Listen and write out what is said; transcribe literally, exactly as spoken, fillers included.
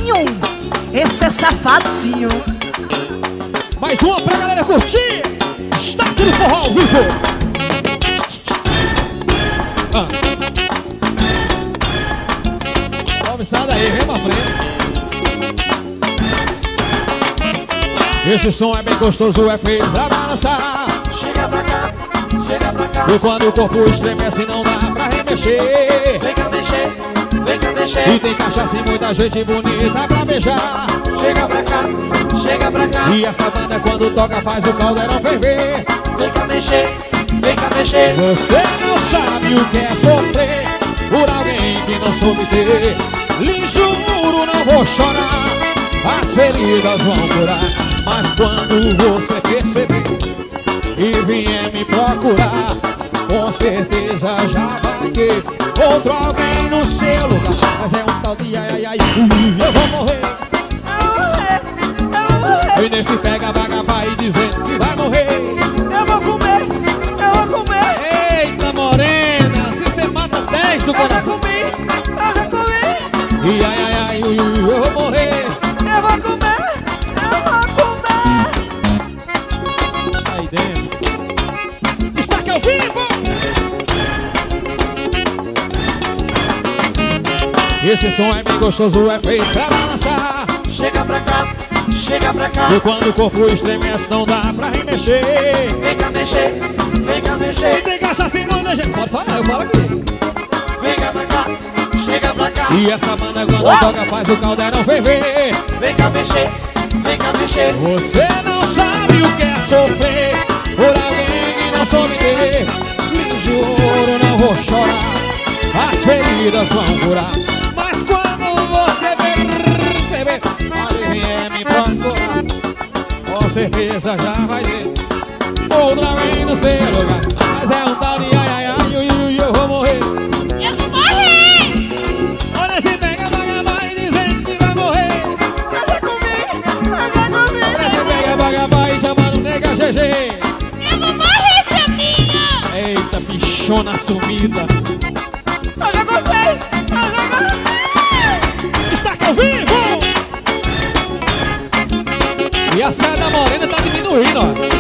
safadinho, esse é safadinho. Mais uma pra galera curtir. Está aqui no forró ao vivo. Ah. Vamos sair daí, vem pra frente. Esse som é bem gostoso, é feito pra balançar. Chega pra cá, chega pra cá. E quando o corpo estremece não dá pra remexer. Vem cá mexer, vem cá mexer. E tem cachaça e muita gente bonita pra beijar. Chega pra cá, chega pra cá. E essa banda quando toca faz o caldeirão ferver. Vem cá mexer, vem cá mexer. Você não sabe o que é sofrer por alguém que não soube ter. Lhe juro, não vou chorar, as feridas vão curar. Mas quando você perceber e vier me procurar, com certeza já vai ter outro alguém no seu lugar. Mas é um tal de ai, ai, ai, eu vou morrer. E nesse pega vaga vai dizendo que vai morrer. Eu vou comer, eu vou comer. Eita morena, se você mata dez do Eu já coração. comi, eu já comi. E ai, ai, ai, ui, ui, eu vou morrer. Eu vou comer, eu vou comer. Aí dentro. Está aqui ao vivo. Esse som é bem gostoso, é feito pra balançar. Chega pra cá, chega pra cá. E quando o corpo estremece não dá pra remexer. Vem cá mexer, vem cá E mexer. tem cachaça e muita gente. Pode falar, eu falo aqui. Vem cá pra cá, chega pra cá. E essa banda quando toca faz o caldeirão ferver. Vem cá mexer, vem cá mexer. Você não sabe o que é sofrer por alguém que não soube ter. Lhe juro, não vou chorar, as feridas vão curar. Mas quando você perceber, pode vir me procurar, com certeza já vai ter outro alguém no seu lugar. Mas é um tal de ai, ai, ai, ui, ui, eu vou morrer. Eu vou morrer! Olha se pega, vaga, vai dizendo que vai morrer. Eu já comi, eu já comi. Olha se pega, vaga, vai chamando nega G G. Eu vou morrer, seu minha! Eita, bichona sumida. Eu já gostei, eu já gostei. Está aqui ao vivo! E a saia da morena tá diminuindo, ó.